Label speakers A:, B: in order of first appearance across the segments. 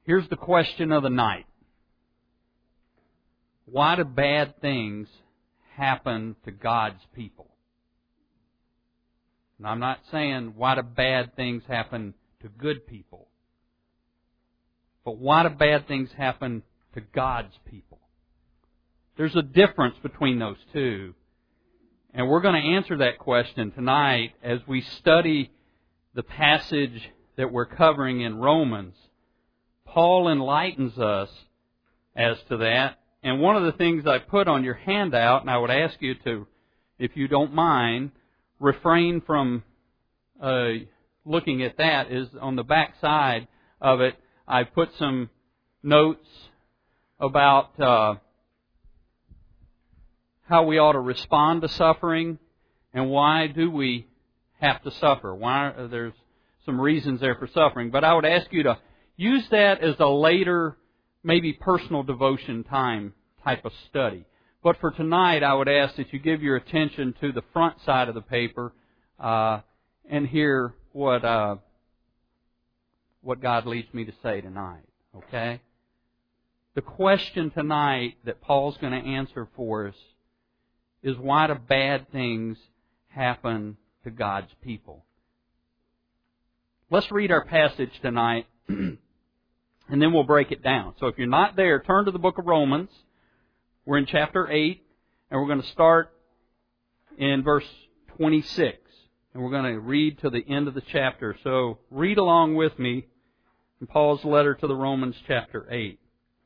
A: Here's the question of the night. Why do bad things happen to God's people? And I'm not saying why do bad things happen to good people. But why do bad things happen to God's people? There's a difference between those two. And we're going to answer that question tonight as we study the passage that we're covering in Romans. Paul enlightens us as to that. And one of the things I put on your handout, and I would ask you to, if you don't mind, refrain from looking at that, is on the back side of it, I put some notes about how we ought to respond to suffering and why do we have to suffer. Why there's some reasons there for suffering. But I would ask you to use that as a later, maybe personal devotion time type of study. But for tonight, I would ask that you give your attention to the front side of the paper and hear what God leads me to say tonight. Okay? The question tonight that Paul's going to answer for us is why do bad things happen to God's people? Let's read our passage tonight, and then we'll break it down. So if you're not there, turn to the book of Romans. We're in chapter 8, and we're going to start in verse 26. And we're going to read to the end of the chapter. So read along with me in Paul's letter to the Romans chapter 8,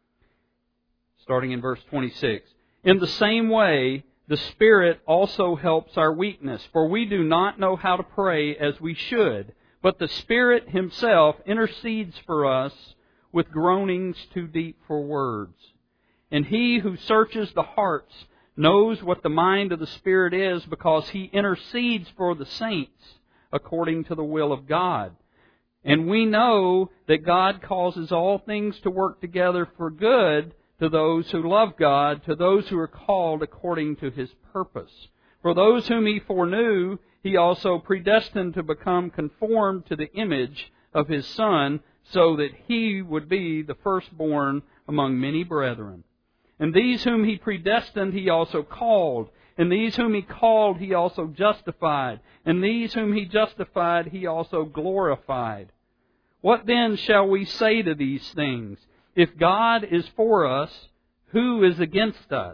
A: starting in verse 26. In the same way, the Spirit also helps our weakness, for we do not know how to pray as we should, but the Spirit Himself intercedes for us with groanings too deep for words. And He who searches the hearts knows what the mind of the Spirit is, because He intercedes for the saints according to the will of God. And we know that God causes all things to work together for good to those who love God, to those who are called according to His purpose. For those whom He foreknew, He also predestined to become conformed to the image of His Son, so that He would be the firstborn among many brethren. And these whom He predestined, He also called. And these whom He called, He also justified. And these whom He justified, He also glorified. What then shall we say to these things? If God is for us, who is against us?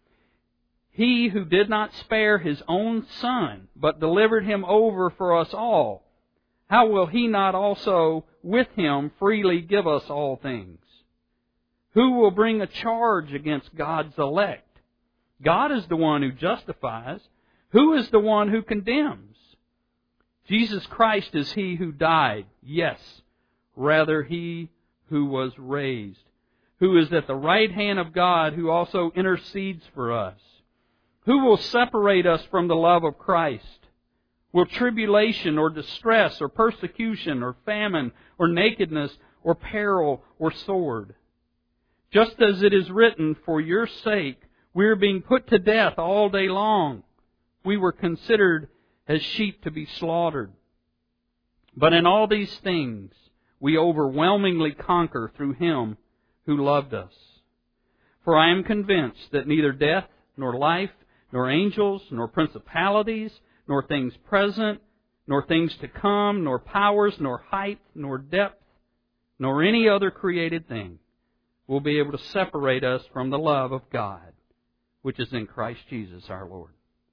A: He who did not spare His own Son, but delivered Him over for us all, how will He not also with Him freely give us all things? Who will bring a charge against God's elect? God is the one who justifies. Who is the one who condemns? Jesus Christ is He who died, yes, rather He who was raised, who is at the right hand of God, who also intercedes for us. Who will separate us from the love of Christ? Will tribulation or distress or persecution or famine or nakedness or peril or sword? Just as it is written, for your sake we are being put to death all day long. We were considered as sheep to be slaughtered. But in all these things we overwhelmingly conquer through Him who loved us. For I am convinced that neither death, nor life, nor angels, nor principalities, nor things present, nor things to come, nor powers, nor height, nor depth, nor any other created thing will be able to separate us from the love of God, which is in Christ Jesus our Lord.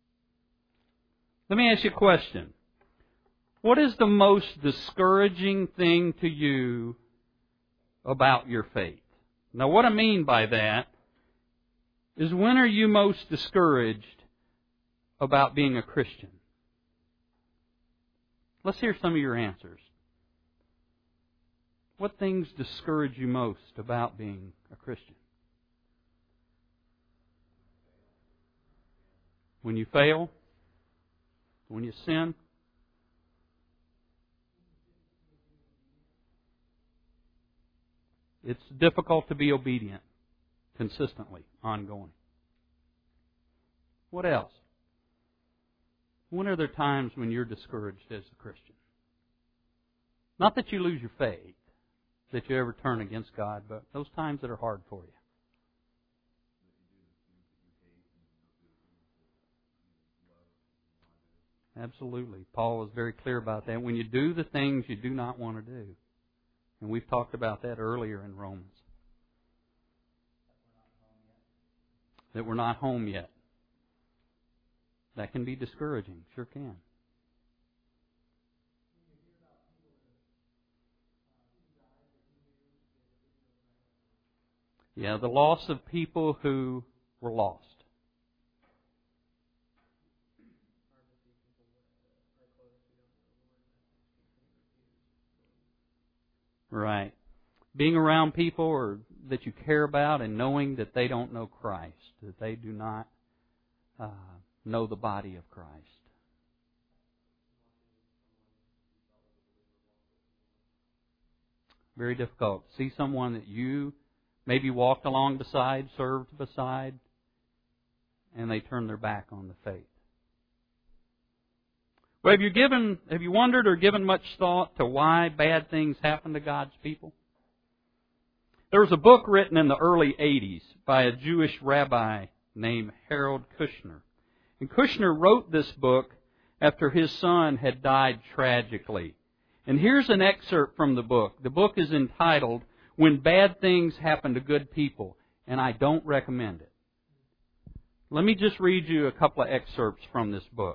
A: Let me ask you a question. What is the most discouraging thing to you about your faith? Now, what I mean by that is, when are you most discouraged about being a Christian? Let's hear some of your answers. What things discourage you most about being a Christian? When you fail? When you sin? It's difficult to be obedient consistently, ongoing. What else? When are there times when you're discouraged as a Christian? Not that you lose your faith, that you ever turn against God, but those times that are hard for you. Absolutely. Paul was very clear about that. When you do the things you do not want to do. And we've talked about that earlier in Romans. That we're not home yet. That can be discouraging. Sure can. Yeah, the loss of people who were lost. Right. Being around people or that you care about and knowing that they don't know Christ, that they do not know the body of Christ. Very difficult. See someone that you maybe walked along beside, served beside, and they turn their back on the faith. Well, have you wondered or given much thought to why bad things happen to God's people? There was a book written in the early 80s by a Jewish rabbi named Harold Kushner. And Kushner wrote this book after his son had died tragically. And here's an excerpt from the book. The book is entitled, When Bad Things Happen to Good People, and I don't recommend it. Let me just read you a couple of excerpts from this book.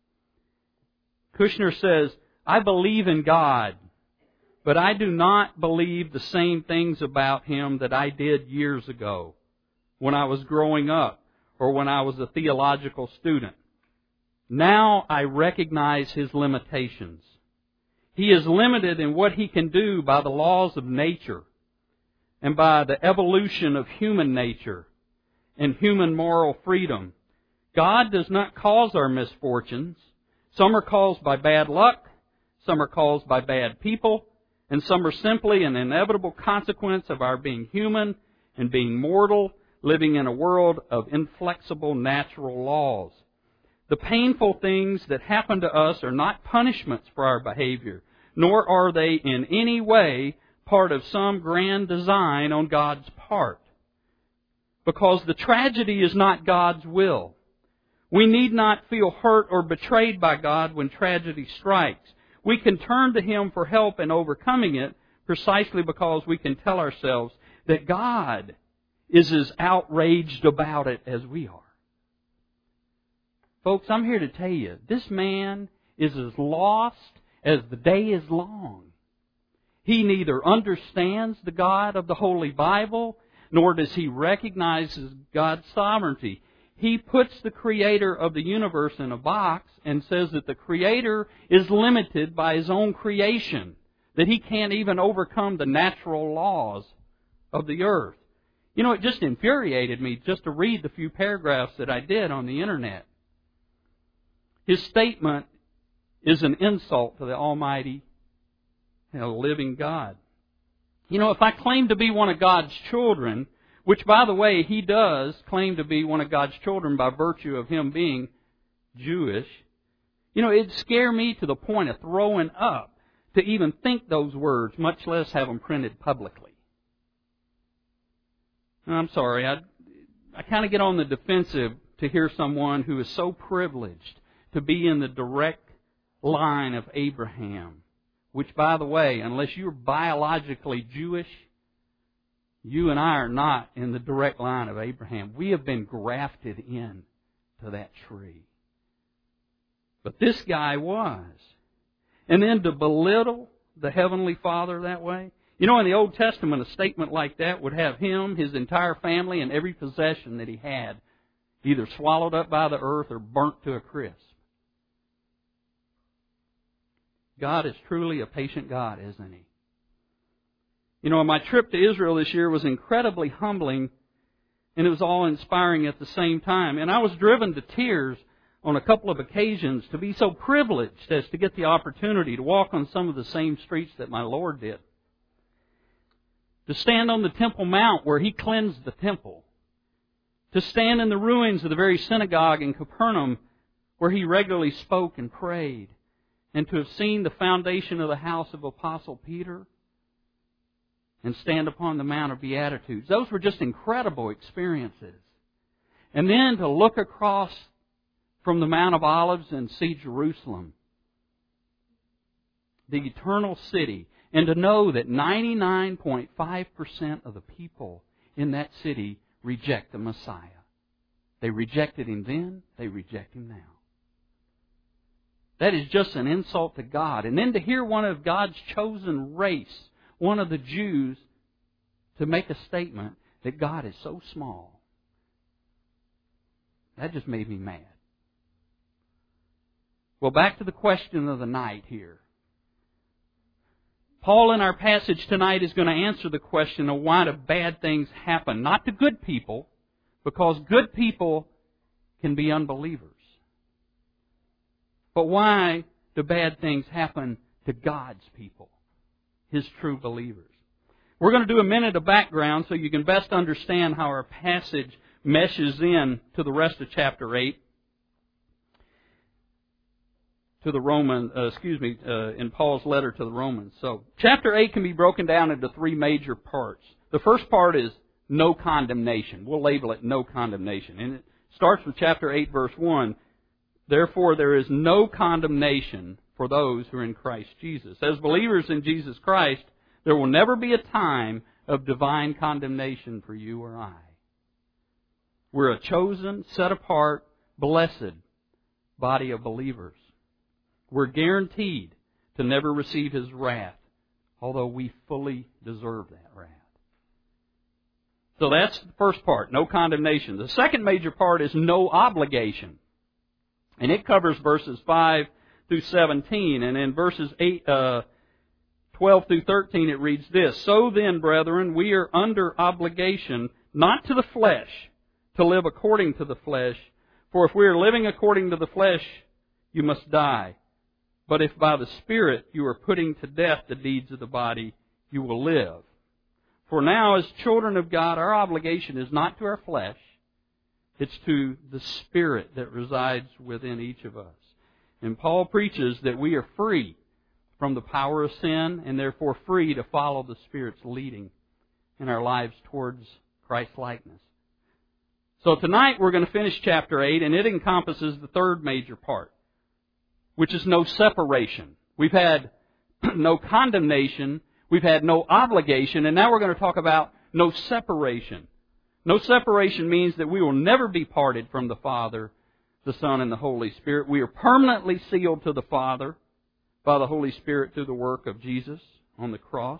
A: Kushner says, I believe in God, but I do not believe the same things about Him that I did years ago when I was growing up or when I was a theological student. Now I recognize His limitations. He is limited in what He can do by the laws of nature and by the evolution of human nature and human moral freedom. God does not cause our misfortunes. Some are caused by bad luck, some are caused by bad people, and some are simply an inevitable consequence of our being human and being mortal, living in a world of inflexible natural laws. The painful things that happen to us are not punishments for our behavior, nor are they in any way part of some grand design on God's part. Because the tragedy is not God's will. We need not feel hurt or betrayed by God when tragedy strikes. We can turn to Him for help in overcoming it precisely because we can tell ourselves that God is as outraged about it as we are. Folks, I'm here to tell you, this man is as lost as the day is long. He neither understands the God of the Holy Bible, nor does he recognize God's sovereignty. He puts the Creator of the universe in a box and says that the Creator is limited by His own creation, that He can't even overcome the natural laws of the earth. You know, it just infuriated me just to read the few paragraphs that I did on the Internet. His statement is an insult to the Almighty, living God. You know, if I claim to be one of God's children, which, by the way, he does claim to be one of God's children by virtue of him being Jewish, you know, it'd scare me to the point of throwing up to even think those words, much less have them printed publicly. And I'm sorry, I kind of get on the defensive to hear someone who is so privileged to be in the direct line of Abraham, which, by the way, unless you're biologically Jewish, you and I are not in the direct line of Abraham. We have been grafted in to that tree. But this guy was. And then to belittle the Heavenly Father that way. You know, in the Old Testament, a statement like that would have him, his entire family, and every possession that he had either swallowed up by the earth or burnt to a crisp. God is truly a patient God, isn't He? You know, my trip to Israel this year was incredibly humbling, and it was all inspiring at the same time. And I was driven to tears on a couple of occasions to be so privileged as to get the opportunity to walk on some of the same streets that my Lord did. To stand on the Temple Mount where He cleansed the temple. To stand in the ruins of the very synagogue in Capernaum where He regularly spoke and prayed. And to have seen the foundation of the house of Apostle Peter. and stand upon the Mount of Beatitudes. Those were just incredible experiences. And then to look across from the Mount of Olives and see Jerusalem, the eternal city, and to know that 99.5% of the people in that city reject the Messiah. They rejected Him then, they reject Him now. That is just an insult to God. And then to hear one of God's chosen race, one of the Jews, to make a statement that God is so small. That just made me mad. Well, back to the question of the night here. Paul in our passage tonight is going to answer the question of why do bad things happen. Not to good people, because good people can be unbelievers. But why do bad things happen to God's people, His true believers? We're going to do a minute of background so you can best understand how our passage meshes in to the rest of chapter 8. In Paul's letter to the Romans. So, chapter 8 can be broken down into three major parts. The first part is no condemnation. We'll label it no condemnation. And it starts with chapter 8, verse 1. Therefore, there is no condemnation for those who are in Christ Jesus. As believers in Jesus Christ, there will never be a time of divine condemnation for you or I. We're a chosen, set apart, blessed body of believers. We're guaranteed to never receive His wrath, although we fully deserve that wrath. So that's the first part, no condemnation. The second major part is no obligation. And it covers verses 5 through 17. And in verses 12 through 13 it reads this, So then, brethren, we are under obligation, not to the flesh, to live according to the flesh. For if we are living according to the flesh, you must die. But if by the Spirit you are putting to death the deeds of the body, you will live. For now, as children of God, our obligation is not to our flesh, it's to the Spirit that resides within each of us. And Paul preaches that we are free from the power of sin and therefore free to follow the Spirit's leading in our lives towards Christ-likeness. So tonight we're going to finish chapter 8, and it encompasses the third major part, which is no separation. We've had no condemnation, we've had no obligation, and now we're going to talk about no separation. No separation means that we will never be parted from the Father, the Son, and the Holy Spirit. We are permanently sealed to the Father by the Holy Spirit through the work of Jesus on the cross.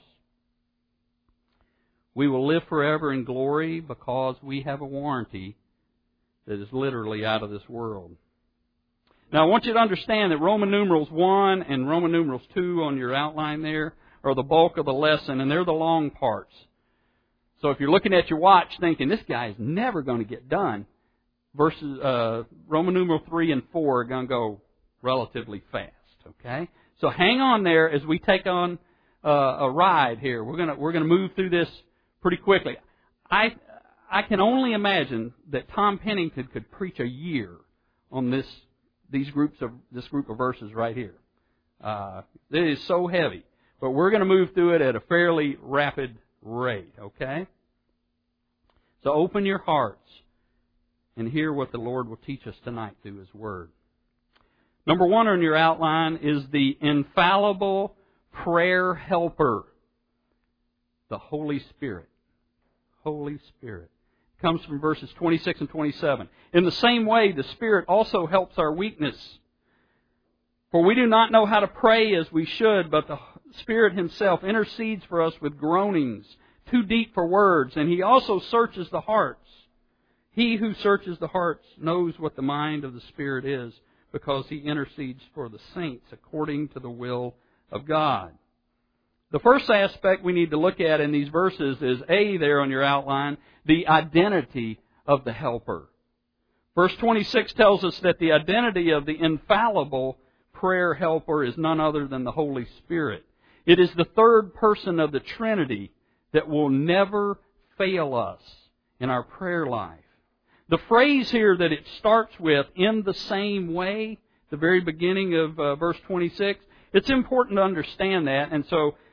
A: We will live forever in glory because we have a warranty that is literally out of this world. Now, I want you to understand that Roman numerals 1 and Roman numerals 2 on your outline there are the bulk of the lesson, and they're the long parts. So if you're looking at your watch thinking, this guy is never going to get done, Roman numeral 3 and 4 are going to go relatively fast, okay? So hang on there as we take on a ride here. We're going to move through this pretty quickly. I can only imagine that Tom Pennington could preach a year on this group of verses right here. It is so heavy. But we're going to move through it at a fairly rapid rate, okay? So open your hearts and hear what the Lord will teach us tonight through His Word. Number 1 on your outline is the infallible prayer helper, the Holy Spirit. Holy Spirit. It comes from verses 26 and 27. In the same way, the Spirit also helps our weakness. For we do not know how to pray as we should, but the Spirit Himself intercedes for us with groanings too deep for words, and He also searches the hearts. He who searches the hearts knows what the mind of the Spirit is, because He intercedes for the saints according to the will of God. The first aspect we need to look at in these verses is A, there on your outline, the identity of the helper. Verse 26 tells us that the identity of the infallible prayer helper is none other than the Holy Spirit. It is the third person of the Trinity that will never fail us in our prayer life. The phrase here that it starts with, in the same way, the very beginning of verse 26, it's important to understand that. And so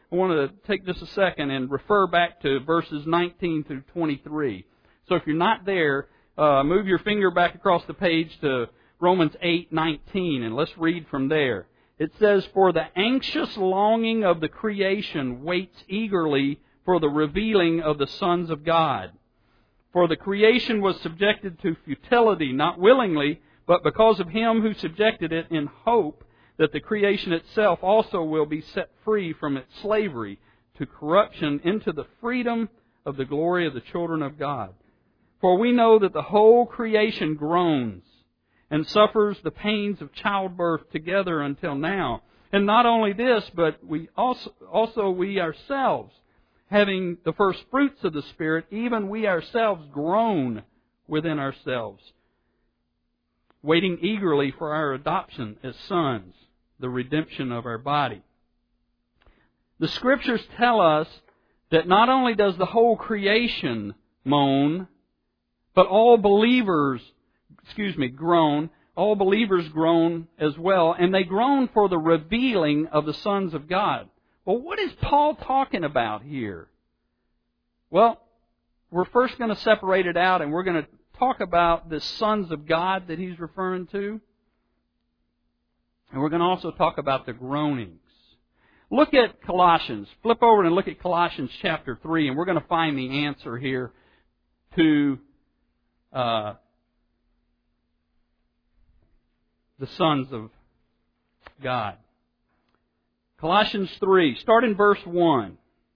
A: I want to take just a second and refer back to verses 19 through 23. So if you're not there, move your finger back across the page to Romans 8:19, and let's read from there. It says, "For the anxious longing of the creation waits eagerly for the revealing of the sons of God. For the creation was subjected to futility, not willingly, but because of Him who subjected it, in hope that the creation itself also will be set free from its slavery to corruption into the freedom of the glory of the children of God. For we know that the whole creation groans and suffers the pains of childbirth together until now. And not only this, but we ourselves, having the first fruits of the Spirit, even we ourselves groan within ourselves, waiting eagerly for our adoption as sons, the redemption of our body." The Scriptures tell us that not only does the whole creation moan, but all believers groan. All believers groan as well, and they groan for the revealing of the sons of God. Well, what is Paul talking about here? Well, we're first going to separate it out, and we're going to talk about the sons of God that he's referring to. And we're going to also talk about the groanings. Look at Colossians. Flip over and look at Colossians chapter 3, and we're going to find the answer here to the sons of God. Colossians 3, start in verse 1.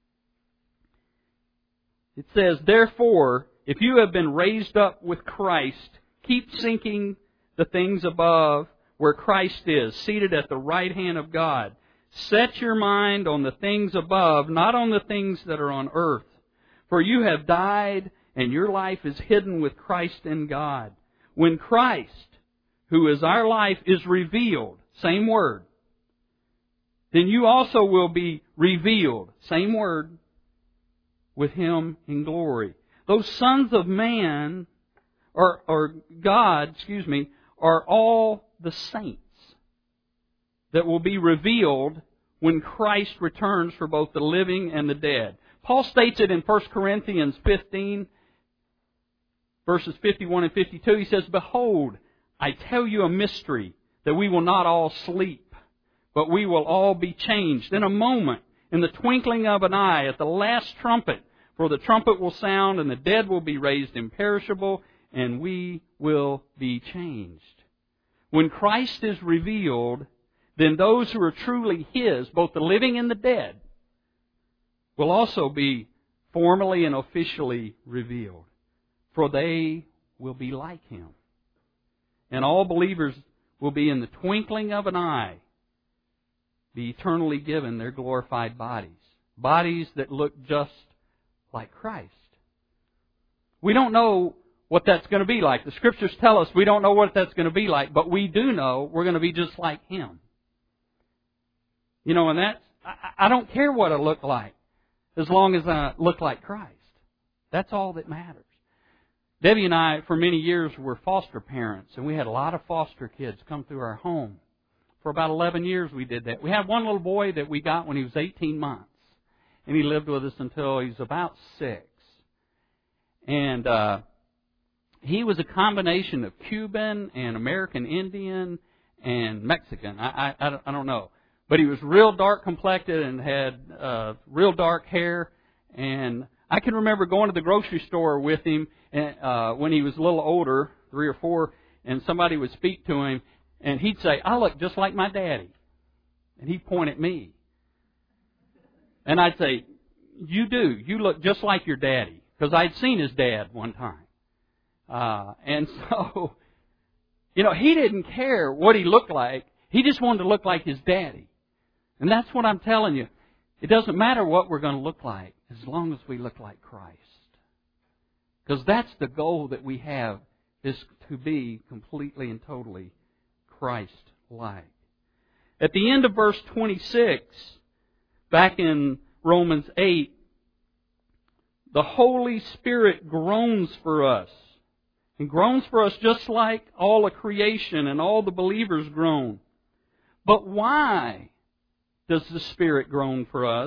A: It says, "Therefore, if you have been raised up with Christ, keep seeking the things above, where Christ is, seated at the right hand of God. Set your mind on the things above, not on the things that are on earth. For you have died, and your life is hidden with Christ in God. When Christ, who is our life, is revealed," same word, "then you also will be revealed," same word, "with Him in glory." Those sons of man, or God, are all the saints that will be revealed when Christ returns for both the living and the dead. Paul states it in 1 Corinthians 15, verses 51 and 52. He says, "Behold, I tell you a mystery, that we will not all sleep, but we will all be changed in a moment, in the twinkling of an eye, at the last trumpet. For the trumpet will sound, and the dead will be raised imperishable, and we will be changed." When Christ is revealed, then those who are truly His, both the living and the dead, will also be formally and officially revealed. For they will be like Him. And all believers will be in the twinkling of an eye, be eternally given their glorified bodies. Bodies that look just like Christ. We don't know what that's going to be like. The Scriptures tell us we don't know what that's going to be like, but we do know we're going to be just like Him. And I don't care what I look like, as long as I look like Christ. That's all that matters. Debbie and I, for many years, were foster parents, and we had a lot of foster kids come through our home. For about 11 years we did that. We had one little boy that we got when he was 18 months, and he lived with us until he was about 6. And he was a combination of Cuban and American Indian and Mexican. I don't know. But he was real dark complected and had real dark hair. And I can remember going to the grocery store with him when he was a little older, 3 or 4, and somebody would speak to him, and he'd say, "I look just like my daddy." And he'd point at me. And I'd say, "You do. You look just like your daddy." Because I'd seen his dad one time. And so, he didn't care what he looked like. He just wanted to look like his daddy. And that's what I'm telling you. It doesn't matter what we're going to look like, as long as we look like Christ. Because that's the goal that we have, is to be completely and totally Christ-like. At the end of verse 26, back in Romans 8, the Holy Spirit groans for us. He groans for us just like all of creation and all the believers groan. But why does the Spirit groan for us?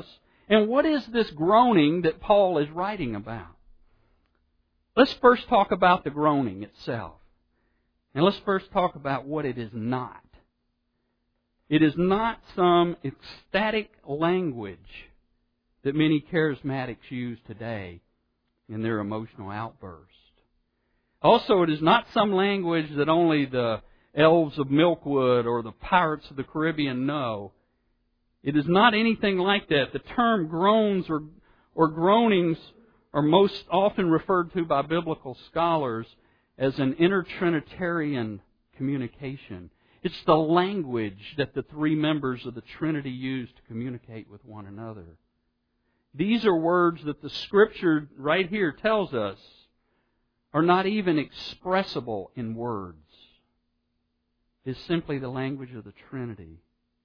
A: And what is this groaning that Paul is writing about? Let's first talk about the groaning itself. And let's first talk about what it is not. It is not some ecstatic language that many charismatics use today in their emotional outburst. Also, it is not some language that only the elves of Milkwood or the pirates of the Caribbean know. It is not anything like that. The term groans or groanings are most often referred to by biblical scholars as an intertrinitarian communication. It's the language that the three members of the Trinity use to communicate with one another. These are words that the Scripture right here tells us are not even expressible in words. It's simply the language of the Trinity.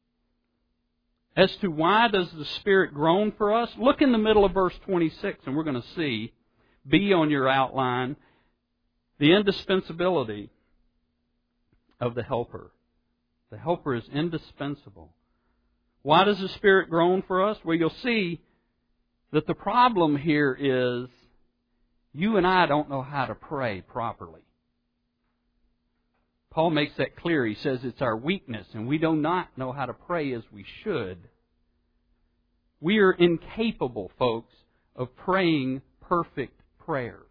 A: As to why does the Spirit groan for us, look in the middle of verse 26 and we're going to see, B on your outline, the indispensability of the Helper. The Helper is indispensable. Why does the Spirit groan for us? Well, you'll see that the problem here is you and I don't know how to pray properly. Paul makes that clear. He says it's our weakness, and we do not know how to pray as we should. We are incapable, folks, of praying perfect prayers.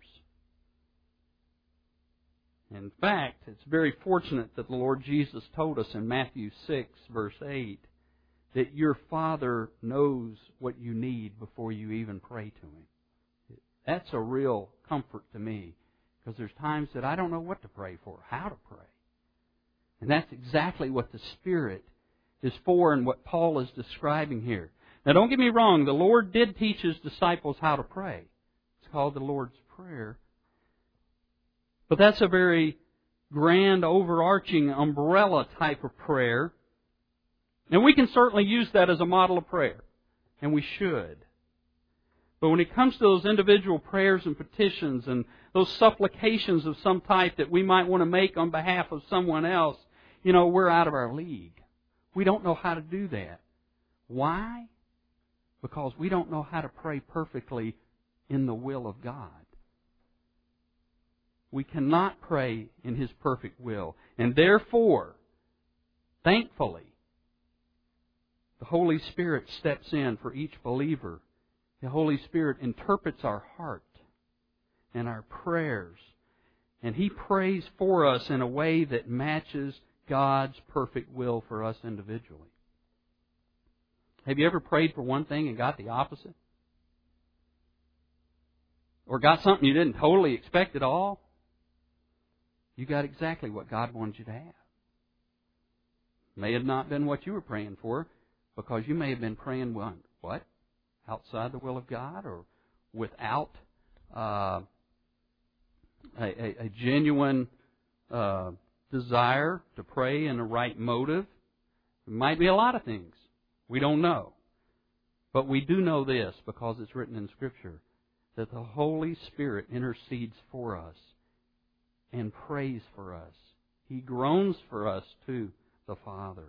A: In fact, it's very fortunate that the Lord Jesus told us in Matthew 6, verse 8, that your Father knows what you need before you even pray to Him. That's a real comfort to me, because there's times that I don't know what to pray for, how to pray. And that's exactly what the Spirit is for and what Paul is describing here. Now don't get me wrong, the Lord did teach His disciples how to pray. It's called the Lord's Prayer. But that's a very grand, overarching, umbrella type of prayer. And we can certainly use that as a model of prayer. And we should. But when it comes to those individual prayers and petitions and those supplications of some type that we might want to make on behalf of someone else, we're out of our league. We don't know how to do that. Why? Because we don't know how to pray perfectly in the will of God. We cannot pray in His perfect will. And therefore, thankfully, the Holy Spirit steps in for each believer. The Holy Spirit interprets our heart and our prayers. And He prays for us in a way that matches God's perfect will for us individually. Have you ever prayed for one thing and got the opposite? Or got something you didn't totally expect at all? You got exactly what God wanted you to have. May have not been what you were praying for, because you may have been praying, what? Outside the will of God, or without a genuine desire to pray in the right motive. It might be a lot of things. We don't know. But we do know this, because it's written in Scripture, that the Holy Spirit intercedes for us and prays for us. He groans for us to the Father.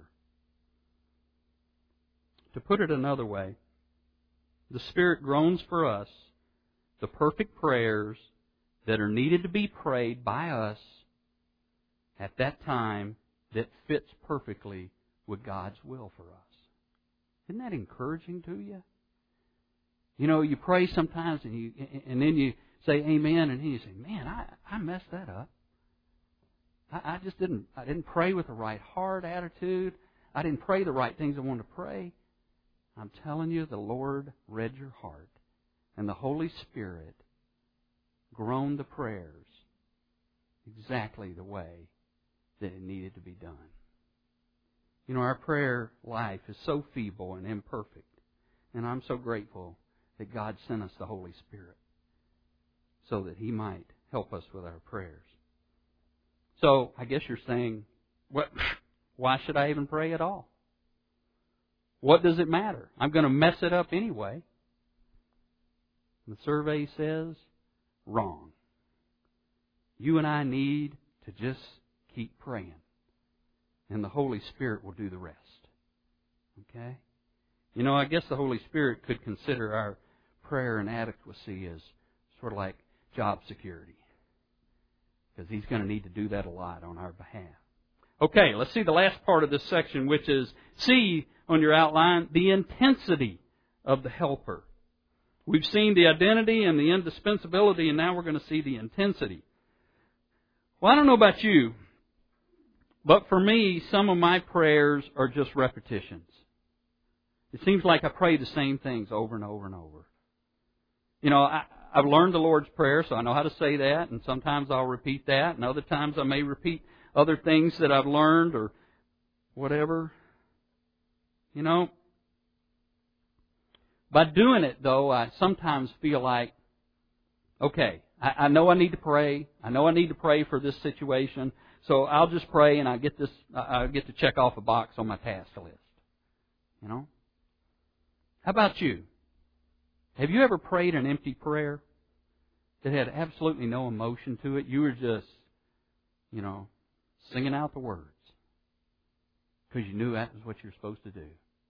A: To put it another way, the Spirit groans for us the perfect prayers that are needed to be prayed by us at that time that fits perfectly with God's will for us. Isn't that encouraging to you? You pray sometimes and then you say amen, and then you say, man, I messed that up. I didn't pray with the right heart attitude. I didn't pray the right things I wanted to pray. I'm telling you, the Lord read your heart, and the Holy Spirit groaned the prayers exactly the way that it needed to be done. Our prayer life is so feeble and imperfect, and I'm so grateful that God sent us the Holy Spirit so that He might help us with our prayers. So, I guess you're saying, why should I even pray at all? What does it matter? I'm going to mess it up anyway. The survey says, wrong. You and I need to just keep praying, and the Holy Spirit will do the rest. Okay? You know, I guess the Holy Spirit could consider our prayer inadequacy as sort of like job security, because He's going to need to do that a lot on our behalf. Okay, let's see the last part of this section, which is C on your outline, the intensity of the helper. We've seen the identity and the indispensability, and now we're going to see the intensity. Well, I don't know about you, but for me, some of my prayers are just repetitions. It seems like I pray the same things over and over and over. You know, I've learned the Lord's Prayer, so I know how to say that, and sometimes I'll repeat that, and other times I may repeat other things that I've learned or whatever. You know, by doing it, though, I sometimes feel like, okay, I know I need to pray. I know I need to pray for this situation, so I'll just pray, and I get to check off a box on my task list. You know? How about you? Have you ever prayed an empty prayer that had absolutely no emotion to it? You were just, you know, singing out the words because you knew that was what you're supposed to do.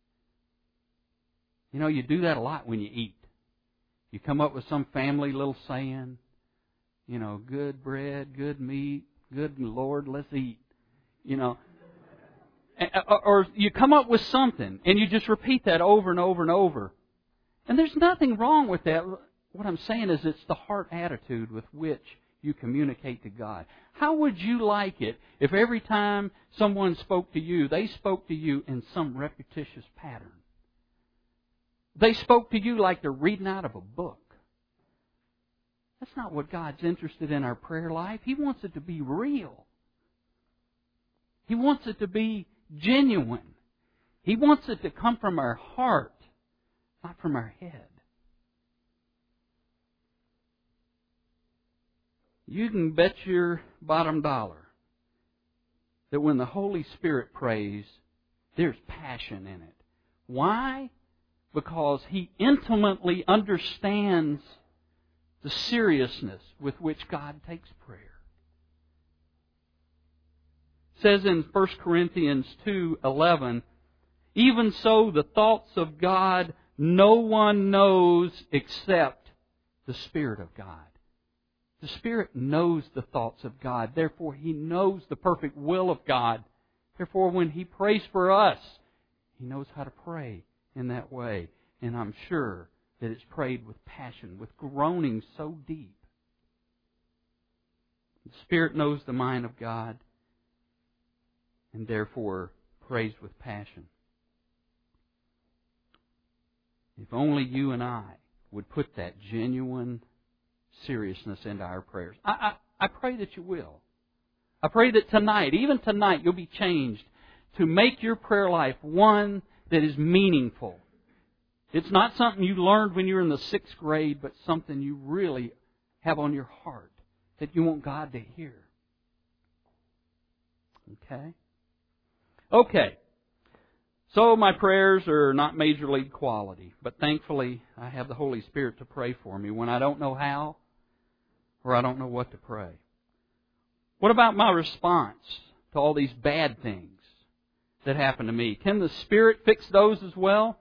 A: You know, you do that a lot when you eat. You come up with some family little saying, you know, good bread, good meat, good Lord, let's eat. You know, or you come up with something and you just repeat that over and over and over. And there's nothing wrong with that. What I'm saying is it's the heart attitude with which you communicate to God. How would you like it if every time someone spoke to you, they spoke to you in some repetitious pattern? They spoke to you like they're reading out of a book. That's not what God's interested in our prayer life. He wants it to be real. He wants it to be genuine. He wants it to come from our heart, not from our head. You can bet your bottom dollar that when the Holy Spirit prays, there's passion in it. Why? Because He intimately understands the seriousness with which God takes prayer. It says in 1 Corinthians 2:11, even so the thoughts of God no one knows except the Spirit of God. The Spirit knows the thoughts of God. Therefore, He knows the perfect will of God. Therefore, when He prays for us, He knows how to pray in that way. And I'm sure that it's prayed with passion, with groaning so deep. The Spirit knows the mind of God and therefore prays with passion. If only you and I would put that genuine seriousness into our prayers. I pray that you will. I pray that tonight, even tonight, you'll be changed to make your prayer life one that is meaningful. It's not something you learned when you were in the 6th grade, but something you really have on your heart that you want God to hear. Okay. So my prayers are not major league quality, but thankfully I have the Holy Spirit to pray for me when I don't know how or I don't know what to pray. What about my response to all these bad things that happen to me? Can the Spirit fix those as well?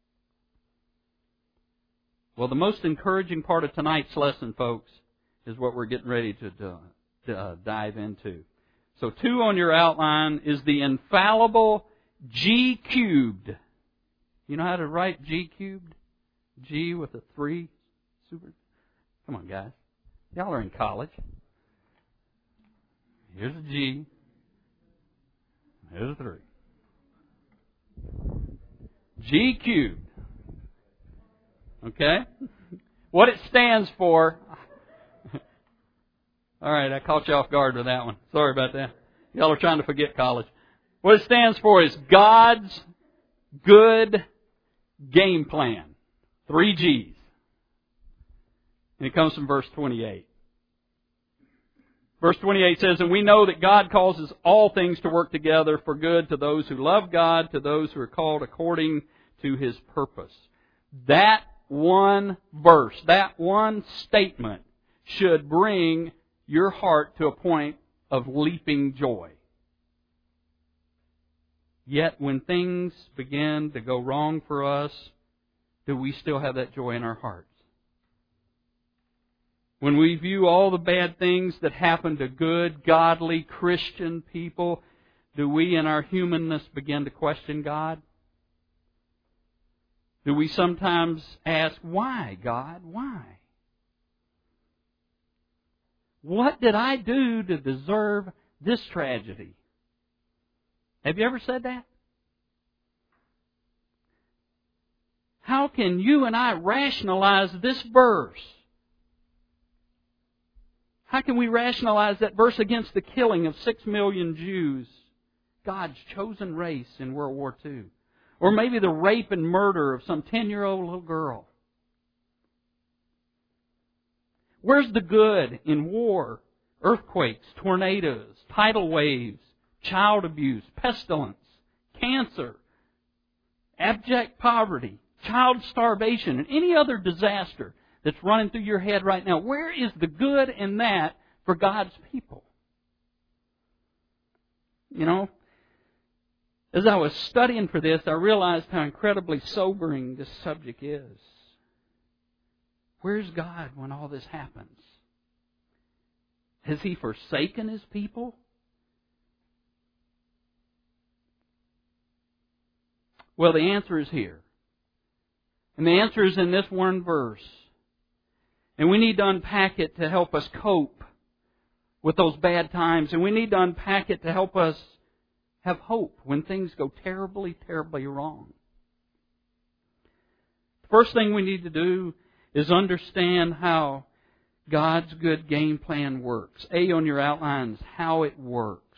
A: Well, the most encouraging part of tonight's lesson, folks, is what we're getting ready to dive into. So 2 on your outline is the infallible G cubed. You know how to write G cubed? G with a 3. Super. Come on, guys. Y'all are in college. Here's a G. Here's a 3. G cubed. Okay? What it stands for. All right, I caught you off guard with that one. Sorry about that. Y'all are trying to forget college. What it stands for is God's good game plan. 3 G's. And it comes from verse 28. Verse 28 says, and we know that God causes all things to work together for good to those who love God, to those who are called according to His purpose. That one verse, that one statement should bring your heart to a point of leaping joy. Yet when things begin to go wrong for us, do we still have that joy in our hearts? When we view all the bad things that happen to good, godly, Christian people, do we in our humanness begin to question God? Do we sometimes ask, why, God, why? What did I do to deserve this tragedy? Have you ever said that? How can you and I rationalize this verse? How can we rationalize that verse against the killing of 6 million Jews, God's chosen race in World War II? Or maybe the rape and murder of some 10-year-old little girl. Where's the good in war, earthquakes, tornadoes, tidal waves, child abuse, pestilence, cancer, abject poverty, child starvation, and any other disaster that's running through your head right now? Where is the good in that for God's people? You know, as I was studying for this, I realized how incredibly sobering this subject is. Where's God when all this happens? Has He forsaken His people? Well, the answer is here. And the answer is in this one verse. And we need to unpack it to help us cope with those bad times. And we need to unpack it to help us have hope when things go terribly, terribly wrong. The first thing we need to do is understand how God's good game plan works. A on your outlines, how it works.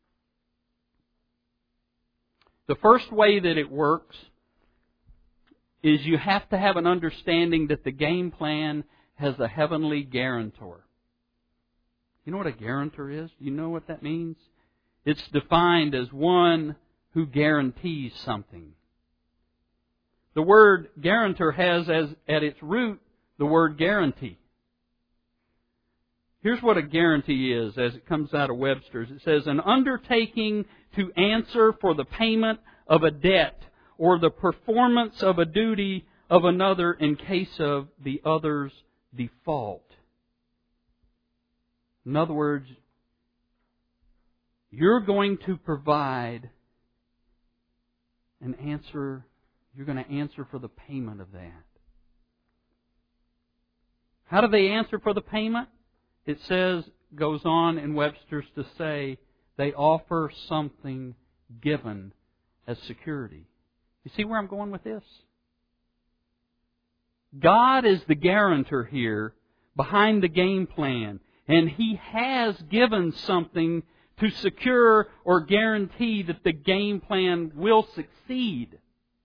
A: The first way that it works is you have to have an understanding that the game plan has a heavenly guarantor. You know what a guarantor is? You know what that means? It's defined as one who guarantees something. The word guarantor has as at its root the word guarantee. Here's what a guarantee is as it comes out of Webster's. It says, an undertaking to answer for the payment of a debt or the performance of a duty of another in case of the other's default. In other words, you're going to provide an answer. You're going to answer for the payment of that. How do they answer for the payment? It says, goes on in Webster's to say, they offer something given as security. You see where I'm going with this? God is the guarantor here behind the game plan, and He has given something to secure or guarantee that the game plan will succeed.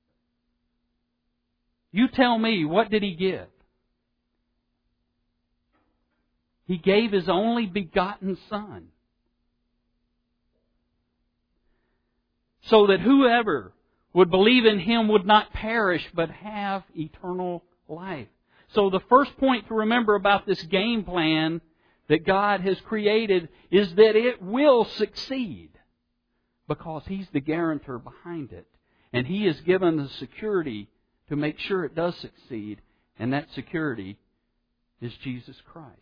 A: You tell me, what did He give? He gave His only begotten Son, so that whoever would believe in Him would not perish but have eternal life. So the first point to remember about this game plan that God has created is that it will succeed because He's the guarantor behind it. And He has given the security to make sure it does succeed, and that security is Jesus Christ.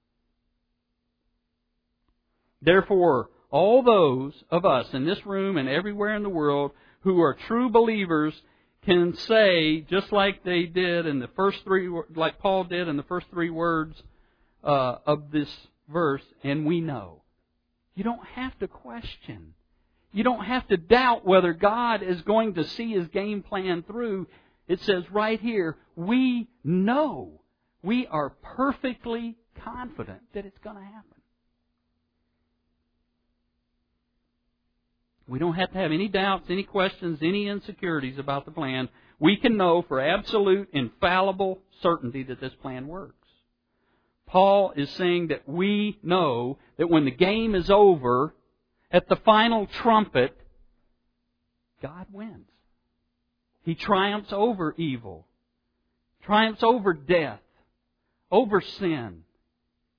A: Therefore, all those of us in this room and everywhere in the world who are true believers can say, just like they did in the first three, like Paul did in the first three words of this verse, and we know. You don't have to question. You don't have to doubt whether God is going to see His game plan through. It says right here, we know. We are perfectly confident that it's going to happen. We don't have to have any doubts, any questions, any insecurities about the plan. We can know for absolute, infallible certainty that this plan works. Paul is saying that we know that when the game is over, at the final trumpet, God wins. He triumphs over evil, triumphs over death, over sin.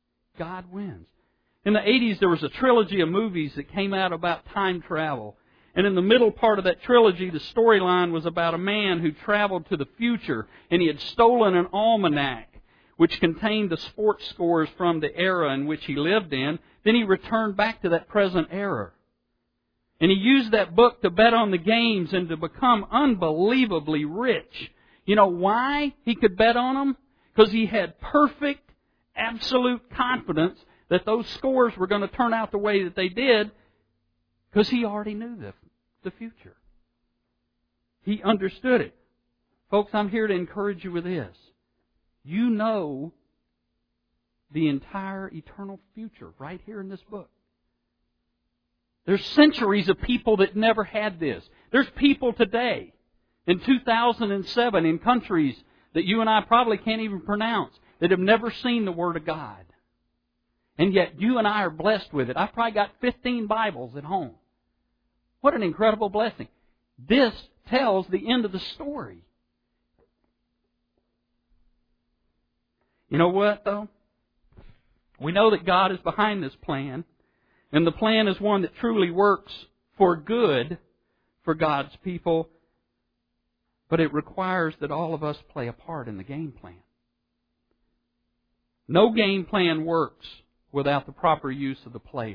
A: God wins. In the 80s, there was a trilogy of movies that came out about time travel. And in the middle part of that trilogy, the storyline was about a man who traveled to the future, and he had stolen an almanac which contained the sports scores from the era in which he lived in. Then he returned back to that present era. And he used that book to bet on the games and to become unbelievably rich. You know why he could bet on them? Because he had perfect, absolute confidence that those scores were going to turn out the way that they did, because he already knew the future. He understood it. Folks, I'm here to encourage you with this. You know the entire eternal future right here in this book. There's centuries of people that never had this. There's people today in 2007 in countries that you and I probably can't even pronounce that have never seen the Word of God. And yet you and I are blessed with it. I've probably got 15 Bibles at home. What an incredible blessing. This tells the end of the story. You know what, though? We know that God is behind this plan, and the plan is one that truly works for good for God's people, but it requires that all of us play a part in the game plan. No game plan works without the proper use of the players.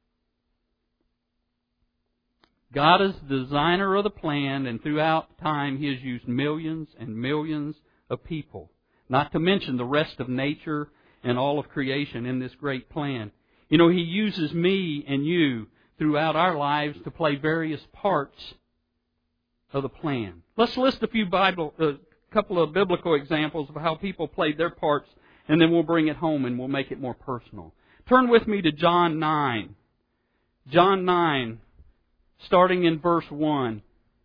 A: God is the designer of the plan, and throughout time He has used millions and millions of people, not to mention the rest of nature and all of creation in this great plan. You know, He uses me and you throughout our lives to play various parts of the plan. Let's list a couple of biblical examples of how people played their parts, and then we'll bring it home and we'll make it more personal. Turn with me to John 9. John 9, starting in verse 1.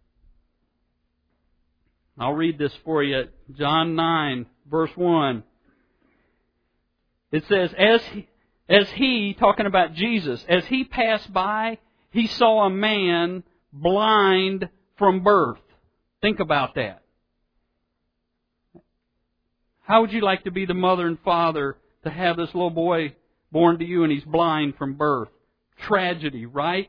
A: I'll read this for you. John 9, verse 1. It says, as he, talking about Jesus, as He passed by, He saw a man blind from birth. Think about that. How would you like to be the mother and father to have this little boy born to you and he's blind from birth? Tragedy, right?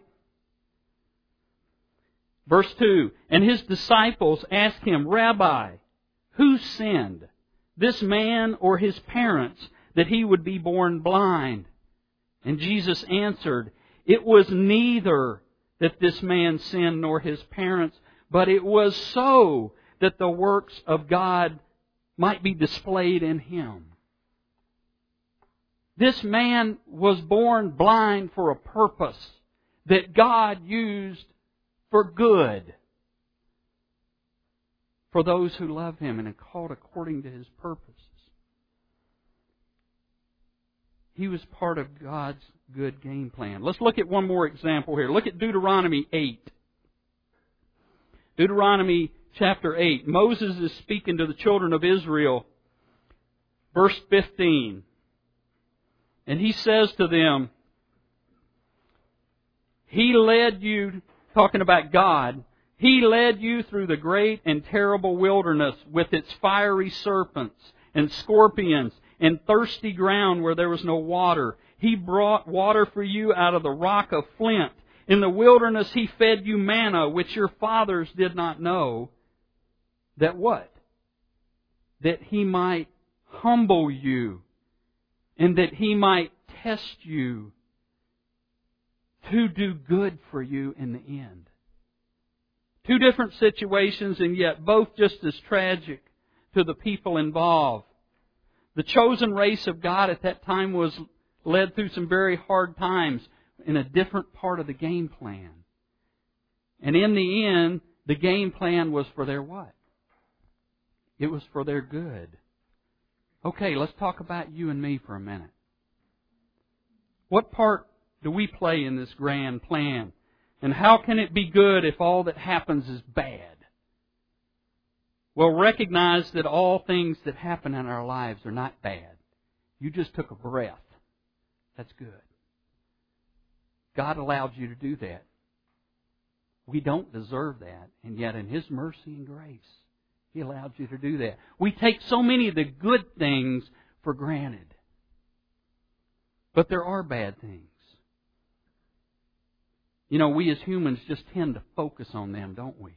A: Verse 2, and His disciples asked Him, Rabbi, who sinned, this man or his parents, that he would be born blind? And Jesus answered, it was neither that this man sinned nor his parents, but it was so that the works of God might be displayed in him. This man was born blind for a purpose that God used for good for those who love Him and are called according to His purposes. He was part of God's good game plan. Let's look at one more example here. Look at Deuteronomy 8. Deuteronomy chapter 8. Moses is speaking to the children of Israel. Verse 15. And he says to them, He led you, talking about God, He led you through the great and terrible wilderness with its fiery serpents and scorpions and thirsty ground where there was no water. He brought water for you out of the rock of flint. In the wilderness He fed you manna, which your fathers did not know. That what? That He might humble you, and that He might test you to do good for you in the end. Two different situations, and yet both just as tragic to the people involved. The chosen race of God at that time was led through some very hard times in a different part of the game plan. And in the end, the game plan was for their what? It was for their good. Okay, let's talk about you and me for a minute. What part do we play in this grand plan? And how can it be good if all that happens is bad? Well, recognize that all things that happen in our lives are not bad. You just took a breath. That's good. God allowed you to do that. We don't deserve that, and yet in His mercy and grace, He allowed you to do that. We take so many of the good things for granted. But there are bad things. You know, we as humans just tend to focus on them, don't we?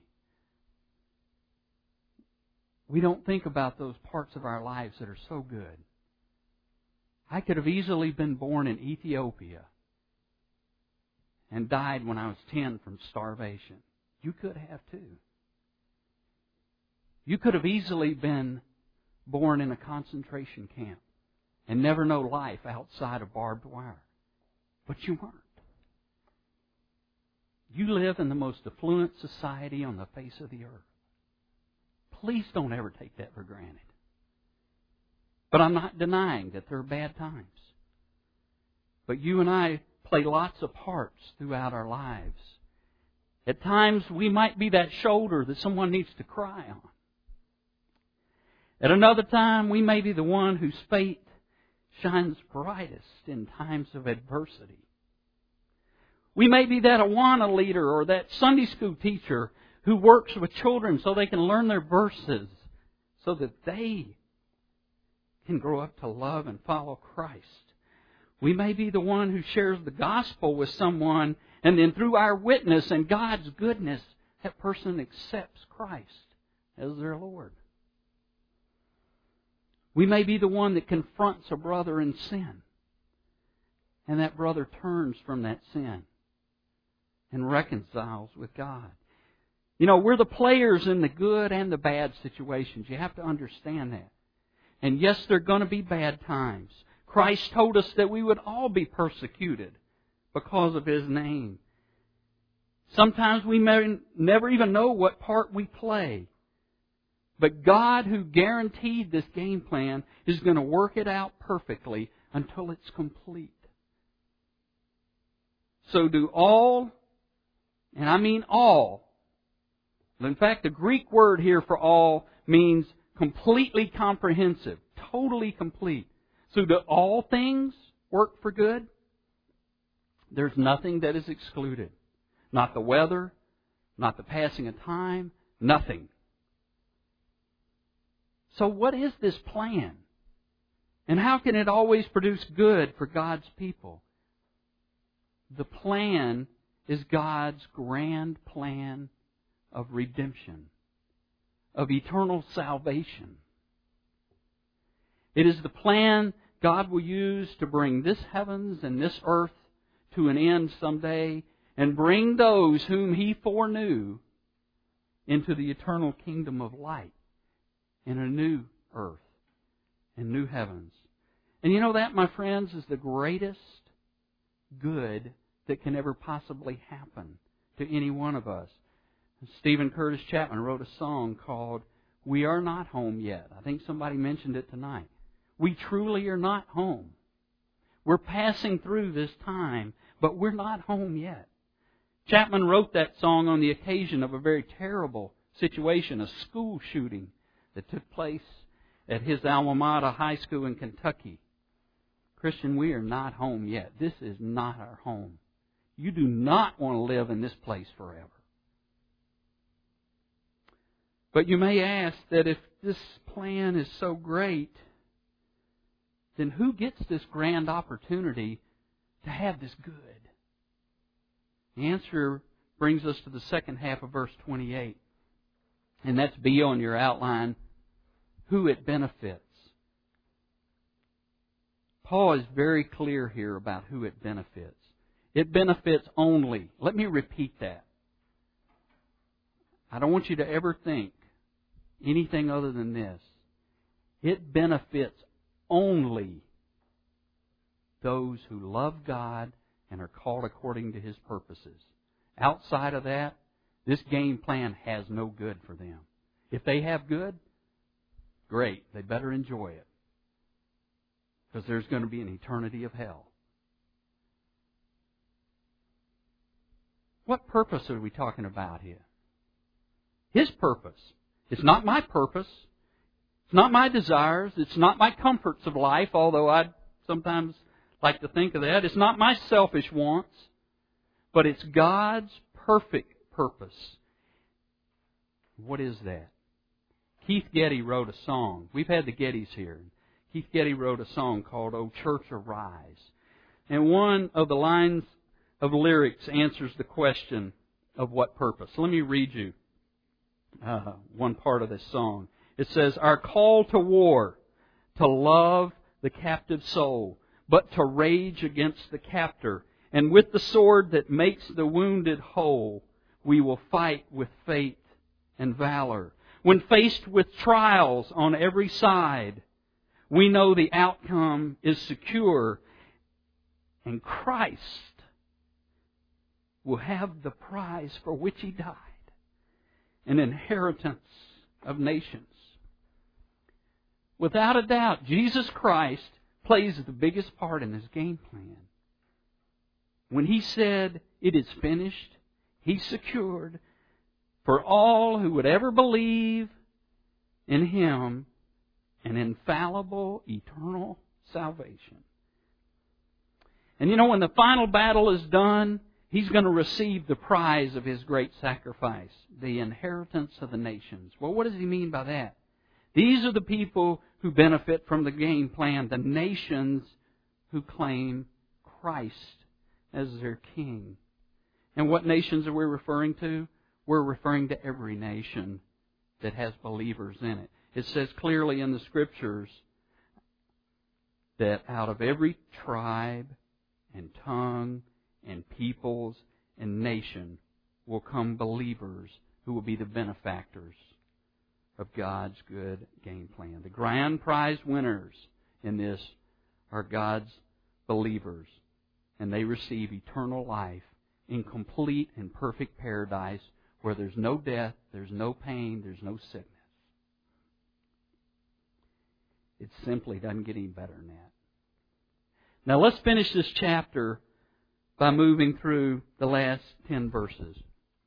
A: We don't think about those parts of our lives that are so good. I could have easily been born in Ethiopia and died when I was 10 from starvation. You could have too. You could have easily been born in a concentration camp and never know life outside of barbed wire. But you weren't. You live in the most affluent society on the face of the earth. Please don't ever take that for granted. But I'm not denying that there are bad times. But you and I play lots of parts throughout our lives. At times we might be that shoulder that someone needs to cry on. At another time we may be the one whose fate shines brightest in times of adversity. We may be that Awana leader or that Sunday school teacher who works with children so they can learn their verses so that they can grow up to love and follow Christ. We may be the one who shares the gospel with someone, and then through our witness and God's goodness, that person accepts Christ as their Lord. We may be the one that confronts a brother in sin, and that brother turns from that sin and reconciles with God. You know, we're the players in the good and the bad situations. You have to understand that. And yes, there are going to be bad times. Christ told us that we would all be persecuted because of His name. Sometimes we may never even know what part we play. But God, who guaranteed this game plan, is going to work it out perfectly until it's complete. So do all, and I mean all. In fact, the Greek word here for all means completely comprehensive, totally complete. So do all things work for good? There's nothing that is excluded. Not the weather, not the passing of time, nothing. So what is this plan? And how can it always produce good for God's people? The plan is God's grand plan of redemption, of eternal salvation. It is the plan God will use to bring this heavens and this earth to an end someday and bring those whom He foreknew into the eternal kingdom of light in a new earth and new heavens. And you know that, my friends, is the greatest good that can ever possibly happen to any one of us. Stephen Curtis Chapman wrote a song called "We Are Not Home Yet." I think somebody mentioned it tonight. We truly are not home. We're passing through this time, but we're not home yet. Chapman wrote that song on the occasion of a very terrible situation, a school shooting that took place at his alma mater high school in Kentucky. Christian, we are not home yet. This is not our home. You do not want to live in this place forever. But you may ask that if this plan is so great, then who gets this grand opportunity to have this good? The answer brings us to the second half of verse 28. And that's B on your outline, who it benefits. Paul is very clear here about who it benefits. It benefits only. Let me repeat that. I don't want you to ever think anything other than this. It benefits only those who love God and are called according to His purposes. Outside of that, this game plan has no good for them. If they have good, great. They better enjoy it. Because there's going to be an eternity of hell. What purpose are we talking about here? His purpose. It's not my purpose. It's not my desires. It's not my comforts of life, although I'd sometimes like to think of that. It's not my selfish wants. But it's God's perfect purpose. What is that? Keith Getty wrote a song. We've had the Gettys here. Keith Getty wrote a song called "O Church Arise." And one of the lines of lyrics answers the question of what purpose. Let me read you one part of this song. It says, "Our call to war, to love the captive soul, but to rage against the captor, and with the sword that makes the wounded whole, we will fight with faith and valor. When faced with trials on every side, we know the outcome is secure, and Christ will have the prize for which He died, an inheritance of nations." Without a doubt, Jesus Christ plays the biggest part in His game plan. When He said, "It is finished," He secured for all who would ever believe in Him an infallible, eternal salvation. And you know, when the final battle is done, He's going to receive the prize of His great sacrifice, the inheritance of the nations. Well, what does He mean by that? These are the people who benefit from the game plan, the nations who claim Christ as their King. And what nations are we referring to? We're referring to every nation that has believers in it. It says clearly in the Scriptures that out of every tribe and tongue and peoples and nation will come believers who will be the benefactors of God's good game plan. The grand prize winners in this are God's believers, and they receive eternal life in complete and perfect paradise where there's no death, there's no pain, there's no sickness. It simply doesn't get any better than that. Now let's finish this chapter by moving through the last 10 verses.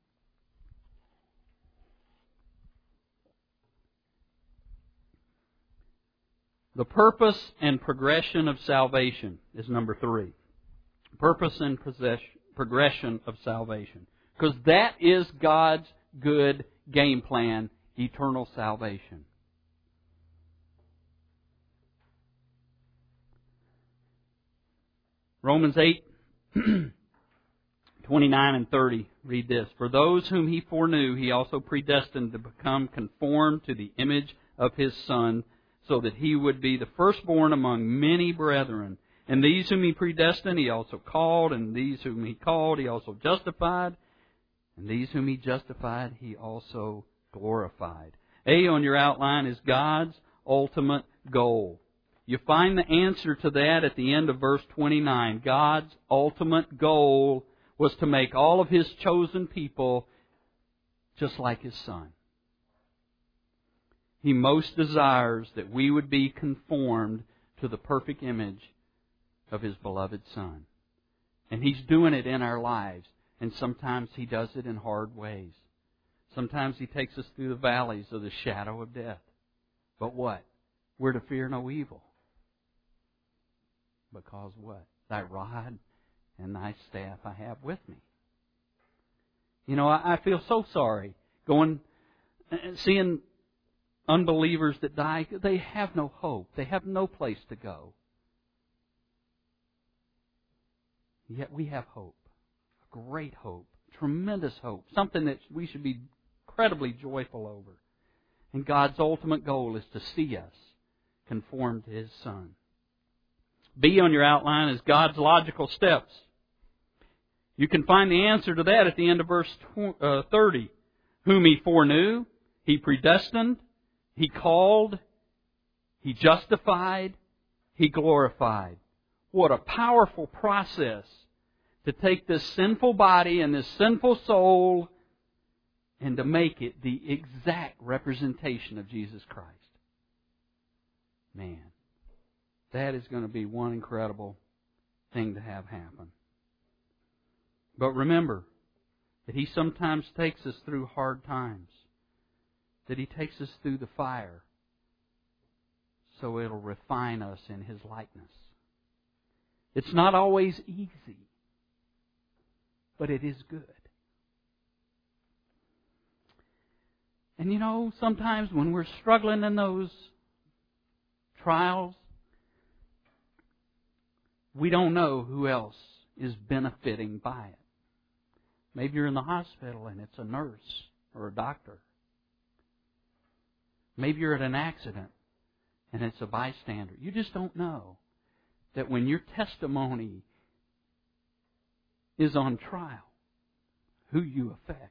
A: The purpose and progression of salvation is number 3. Purpose and progression of salvation. Because that is God's good game plan, eternal salvation. Romans 8, 29 and 30, read this. "For those whom He foreknew, He also predestined to become conformed to the image of His Son, so that He would be the firstborn among many brethren. And these whom He predestined, He also called. And these whom He called, He also justified. And these whom He justified, He also glorified." A on your outline is God's ultimate goal. You find the answer to that at the end of verse 29. God's ultimate goal was to make all of His chosen people just like His Son. He most desires that we would be conformed to the perfect image of His beloved Son. And He's doing it in our lives. And sometimes He does it in hard ways. Sometimes He takes us through the valleys of the shadow of death. But what? We're to fear no evil. Because what? Thy rod and Thy staff I have with me. You know, I feel so sorry going and seeing unbelievers that die. They have no hope. They have no place to go. Yet we have hope. A great hope. Tremendous hope. Something that we should be incredibly joyful over. And God's ultimate goal is to see us conform to His Son. B on your outline is God's logical steps. You can find the answer to that at the end of verse 30. Whom He foreknew, He predestined, He called, He justified, He glorified. What a powerful process to take this sinful body and this sinful soul and to make it the exact representation of Jesus Christ. Man, that is going to be one incredible thing to have happen. But remember that He sometimes takes us through hard times. That He takes us through the fire so it'll refine us in His likeness. It's not always easy, but it is good. And you know, sometimes when we're struggling in those trials, we don't know who else is benefiting by it. Maybe you're in the hospital and it's a nurse or a doctor. Maybe you're at an accident and it's a bystander. You just don't know that when your testimony is on trial, who you affect.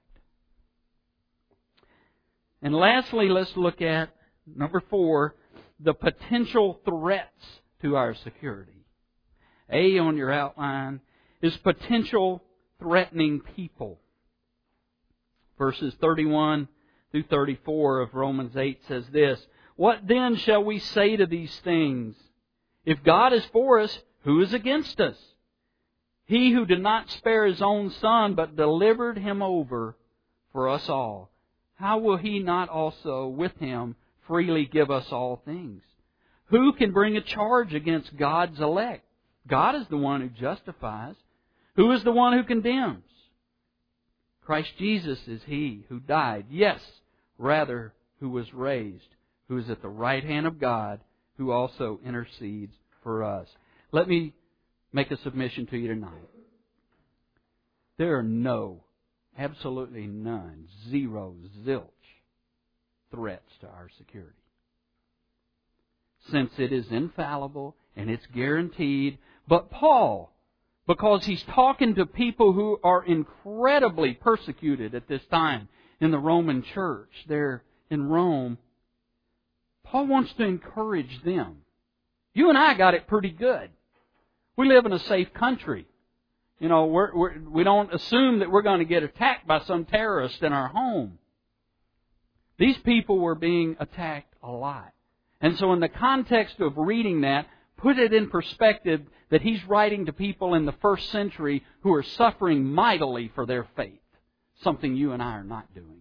A: And lastly, let's look at number 4, the potential threats to our security. A on your outline is potential threatening people. Verses 31 through 34 of Romans 8 says this, "What then shall we say to these things? If God is for us, who is against us? He who did not spare His own Son, but delivered Him over for us all, how will He not also with Him freely give us all things? Who can bring a charge against God's elect? God is the one who justifies. Who is the one who condemns? Christ Jesus is He who died, yes, rather, who was raised, who is at the right hand of God, who also intercedes for us." Let me make a submission to you tonight. There are no, absolutely none, zero, zilch threats to our security. Since it is infallible and it's guaranteed. But Paul, because he's talking to people who are incredibly persecuted at this time in the Roman church there in Rome, Paul wants to encourage them. You and I got it pretty good. We live in a safe country. You know, we don't assume that we're going to get attacked by some terrorist in our home. These people were being attacked a lot. And so in the context of reading that, put it in perspective that he's writing to people in the first century who are suffering mightily for their faith. Something you and I are not doing.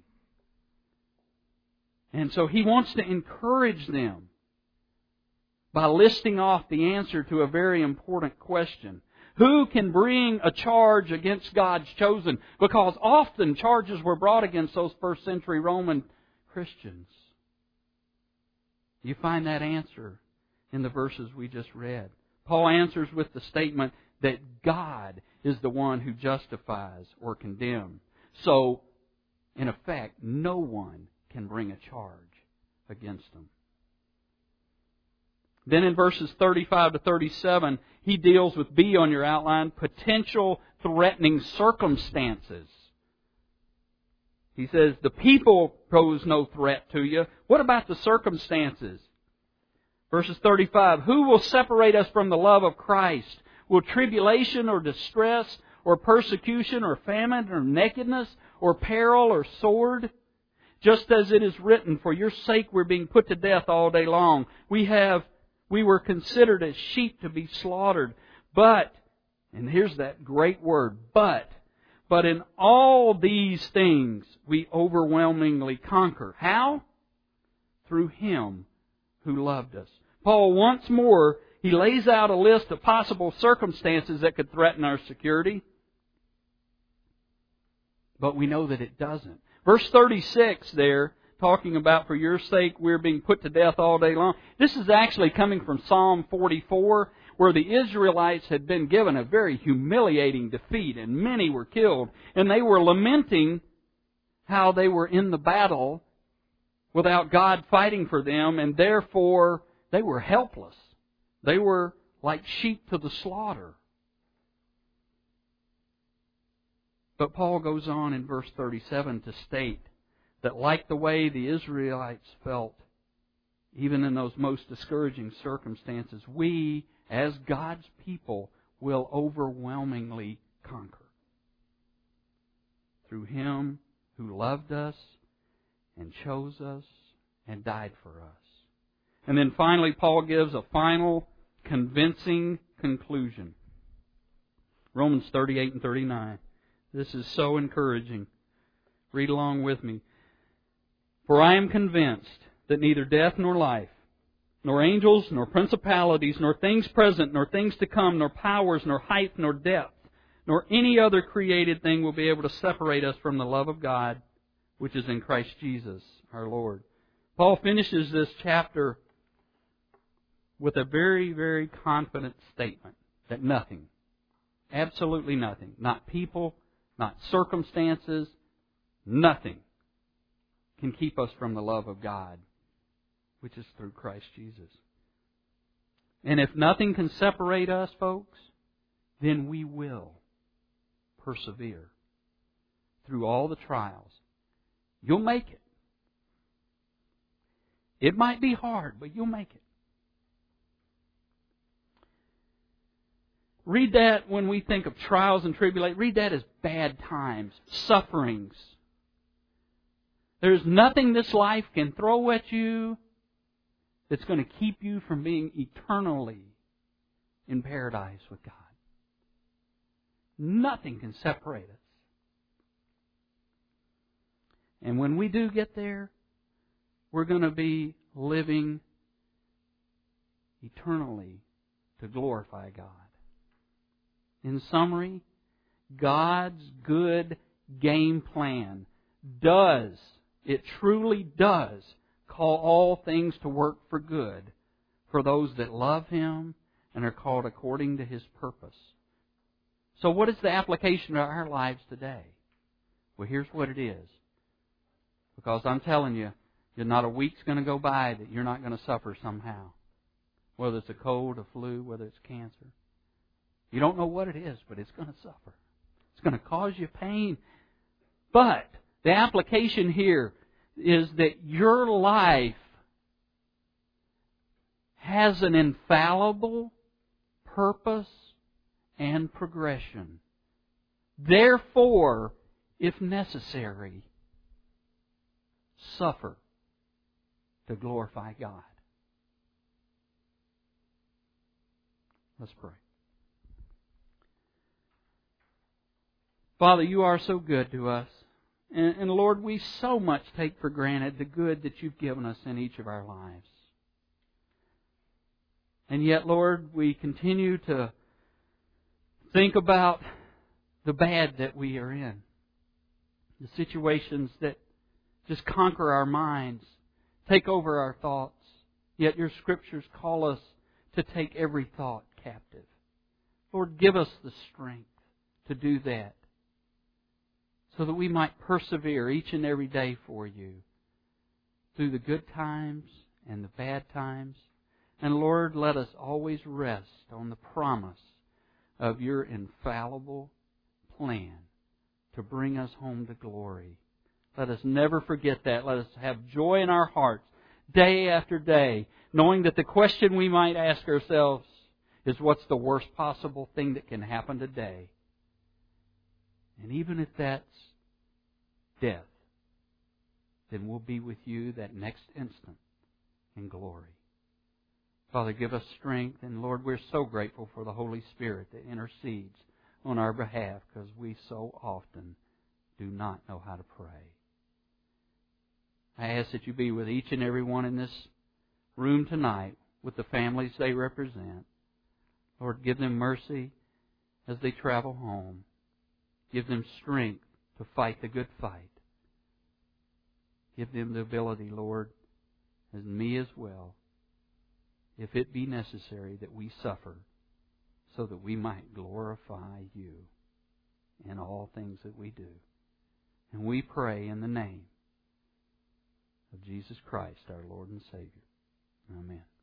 A: And so he wants to encourage them by listing off the answer to a very important question. Who can bring a charge against God's chosen? Because often charges were brought against those first century Roman Christians. You find that answer in the verses we just read. Paul answers with the statement that God is the one who justifies or condemns. So, in effect, no one can bring a charge against them. Then in verses 35 to 37, he deals with B on your outline, potential threatening circumstances. He says, the people pose no threat to you. What about the circumstances? Verses 35, who will separate us from the love of Christ? Will tribulation or distress or persecution or famine or nakedness or peril or sword? Just as it is written, for your sake we're being put to death all day long. We were considered as sheep to be slaughtered. But, and here's that great word, but in all these things we overwhelmingly conquer. How? Through Him who loved us. Paul, once more, he lays out a list of possible circumstances that could threaten our security. But we know that it doesn't. Verse 36 there, talking about for your sake we're being put to death all day long. This is actually coming from Psalm 44, where the Israelites had been given a very humiliating defeat and many were killed. And they were lamenting how they were in the battle without God fighting for them, and therefore they were helpless. They were like sheep to the slaughter. But Paul goes on in verse 37 to state that like the way the Israelites felt, even in those most discouraging circumstances, we, as God's people, will overwhelmingly conquer. Through Him who loved us and chose us and died for us. And then finally, Paul gives a final convincing conclusion. Romans 38 and 39. This is so encouraging. Read along with me. For I am convinced that neither death nor life, nor angels, nor principalities, nor things present, nor things to come, nor powers, nor height, nor depth, nor any other created thing will be able to separate us from the love of God, which is in Christ Jesus our Lord. Paul finishes this chapter with a very, very confident statement that nothing, Absolutely nothing. Not people, not circumstances, nothing can keep us from the love of God, which is through Christ Jesus. And if nothing can separate us, folks, then we will persevere through all the trials. You'll make it. It might be hard, but you'll make it. Read that when we think of trials and tribulations. Read that as bad times, sufferings. There's nothing this life can throw at you that's going to keep you from being eternally in paradise with God. Nothing can separate us. And when we do get there, we're going to be living eternally to glorify God. In summary, God's good game plan it truly does, call all things to work for good for those that love Him and are called according to His purpose. So what is the application to our lives today? Well, here's what it is. Because I'm telling you, not a week's going to go by that you're not going to suffer somehow. Whether it's a cold, a flu, whether it's cancer. You don't know what it is, but it's going to suffer. It's going to cause you pain. But the application here is that your life has an infallible purpose and progression. Therefore, if necessary, suffer to glorify God. Let's pray. Father, You are so good to us. And Lord, we so much take for granted the good that You've given us in each of our lives. And yet, Lord, we continue to think about the bad that we are in. The situations that just conquer our minds, take over our thoughts. Yet Your Scriptures call us to take every thought captive. Lord, give us the strength to do that, so that we might persevere each and every day for You through the good times and the bad times. And Lord, let us always rest on the promise of Your infallible plan to bring us home to glory. Let us never forget that. Let us have joy in our hearts day after day, knowing that the question we might ask ourselves is, what's the worst possible thing that can happen today? And even if that's death, then we'll be with You that next instant in glory. Father, give us strength. And Lord, we're so grateful for the Holy Spirit that intercedes on our behalf, because we so often do not know how to pray. I ask that You be with each and every one in this room tonight, with the families they represent. Lord, give them mercy as they travel home. Give them strength to fight the good fight. Give them the ability, Lord, and me as well, if it be necessary, that we suffer so that we might glorify You in all things that we do. And we pray in the name of Jesus Christ, our Lord and Savior. Amen.